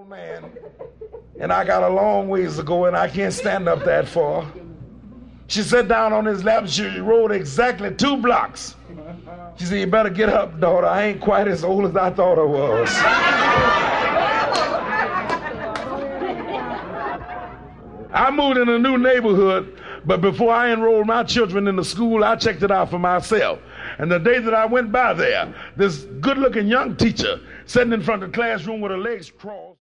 Man, and I got a long ways to go and I can't stand up that far. She sat down on his lap and she rode exactly 2 blocks. She said, "You better get up, daughter. I ain't quite as old as I thought I was." I moved in a new neighborhood, but before I enrolled my children in the school, I checked it out for myself. And the day that I went by there, this good-looking young teacher sitting in front of the classroom with her legs crossed.